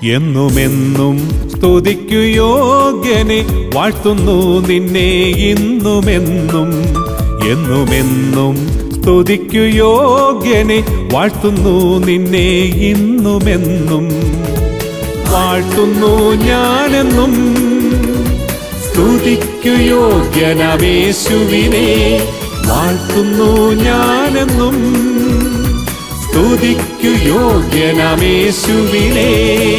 എന്നുമെന്നും സ്തുതിക്കു യോഗ്യനെ വാഴ്ത്തുന്നു നിന്നെ ഇന്നുമെന്നും. എന്നുമെന്നും സ്തുതിക്കു യോഗ്യനെ വാഴ്ത്തുന്നു നിന്നെ ഇന്നുമെന്നും. വാഴ്ത്തുന്നു ഞാനെന്നും സ്തുതിക്കു യോഗ്യനാമേശുവിനെ. വാഴ്ത്തുന്നു ഞാനെന്നും സ്തുതിക്കു യോഗ്യനാമേശുവിനെ.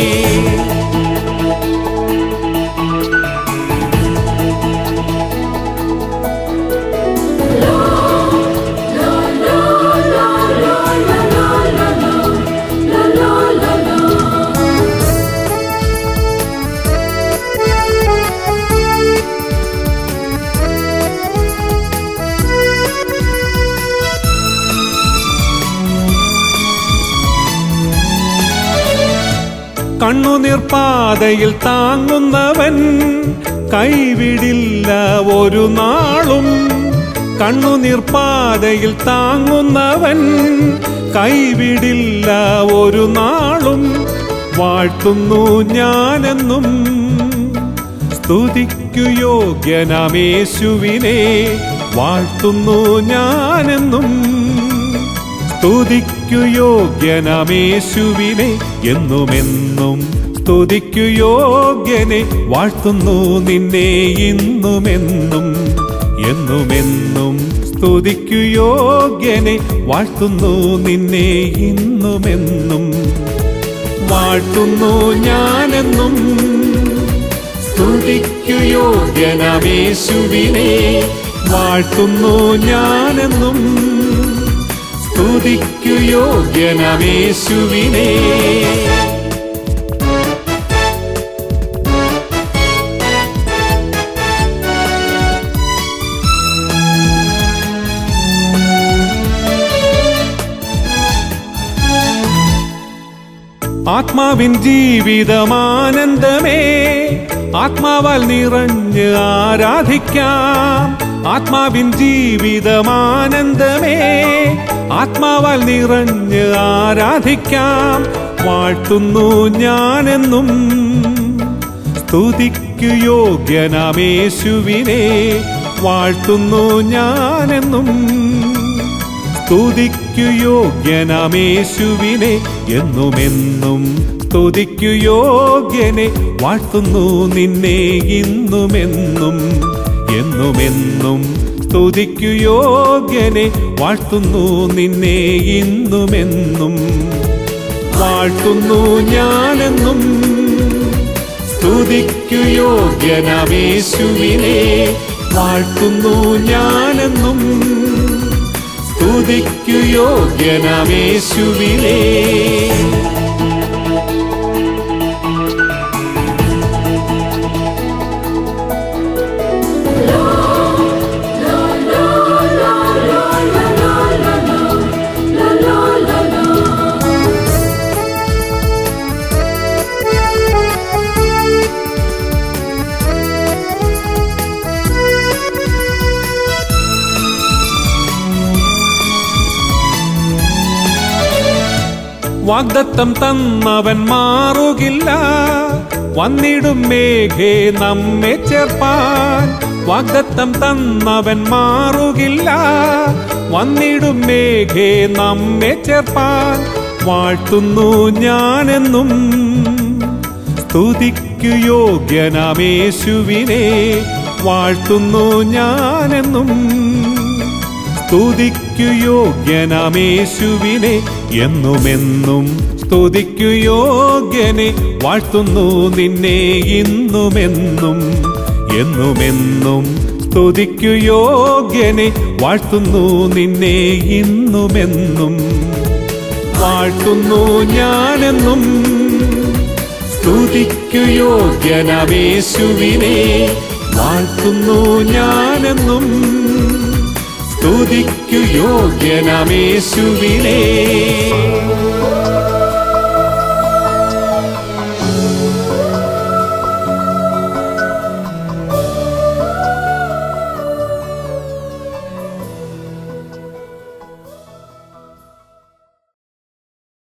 കണ്ണുനീർപ്പാതയിൽ താങ്ങുന്നവൻ കൈവിടില്ല ഒരു നാളും. കണ്ണുനീർപ്പാതയിൽ താങ്ങുന്നവൻ കൈവിടില്ല ഒരു നാളും. വാഴ്ത്തുന്നു ഞാനെന്നും സ്തുതിക്കു യോഗ്യനാമേശുവിനെ. വാഴ്ത്തുന്നു ഞാനെന്നും സ്തുതിക്കു യോഗ്യനാമേശുവിനെ. എന്നുമെന്നും സ്തുതിക്കു യോഗ്യനെ വാഴ്ത്തുന്നു നിന്നെ ഇന്നുമെന്നും. എന്നുമെന്നും സ്തുതിക്കു യോഗ്യനെ വാഴ്ത്തുന്നു നിന്നെ ഇന്നുമെന്നും. വാഴ്ത്തുന്നു ഞാനെന്നും സ്തുതിക്കു യോഗ്യനാമേശുവിനെ. വാഴ്ത്തുന്നു ഞാനെന്നും സ്തുതിക്കു യോഗ്യനാമേശുവിനെ. ആത്മാവിൻ ജീവിതമാനന്ദമേ, ആത്മാവാൽ നിറഞ്ഞ് ആരാധിക്കാം. ആത്മാവിൻ ജീവിതമാനന്ദമേ, ആത്മാവാൽ നിറഞ്ഞ് ആരാധിക്കാം. വാഴ്ത്തുന്നു ഞാനെന്നും സ്തുതിക്കു യോഗ്യനാമേശുവിനെ. വാഴ്ത്തുന്നു ഞാനെന്നും സ്തുതിക്കു യോഗ്യനാമേശുവിനെ. എന്നുമെന്നും സ്തുതിക്കു യോഗ്യനെ വാഴ്ത്തുന്നു നിന്നെ ഇന്നുമെന്നും. എന്നുമെന്നും സ്തുതിക്കു യോഗ്യനെ വാഴ്ത്തുന്നു നിന്നെ ഇന്നുമെന്നും. വാഴ്ത്തുന്നു ഞാനെന്നും സ്തുതിക്കു യോഗ്യനാമേശുവിനെ. വാഴ്ത്തുന്നു ഞാനെന്നും സ്തുതിക്കു യോഗ്യനാമേശുവിനെ. വാഗ്ദത്തം തന്നവൻ മാറുകില്ല, വന്നിടും മേഘേ നമ്മെ ചേർപ്പാൻ. വാഗ്ദത്തം തന്നവൻ മാറുകില്ല, വന്നിടും മേഘേ നമ്മെ ചേർപ്പാൻ. വാഴ്ത്തുന്നു ഞാനെന്നും സ്തുതിക്കു യോഗ്യനാമേശുവിനെ. വാഴ്ത്തുന്നു ഞാനെന്നും സ്തുതിക്കു യോഗ്യനാമേശുവിനെ. എന്നുമെന്നും സ്തുതിക്കു യോഗ്യനെ വാഴ്ത്തുന്നു നിന്നെ ഇന്നുമെന്നും. എന്നുമെന്നും സ്തുതിക്കു യോഗ്യനെ വാഴ്ത്തുന്നു നിന്നെ ഇന്നുമെന്നും. വാഴ്ത്തുന്നു ഞാനെന്നും സ്തുതിക്കു യോഗ്യനാമേശുവിനെ. വാഴ്ത്തുന്നു ഞാനെന്നും സ്തുതിക്കു യോഗ്യനാമേശുവിനെ.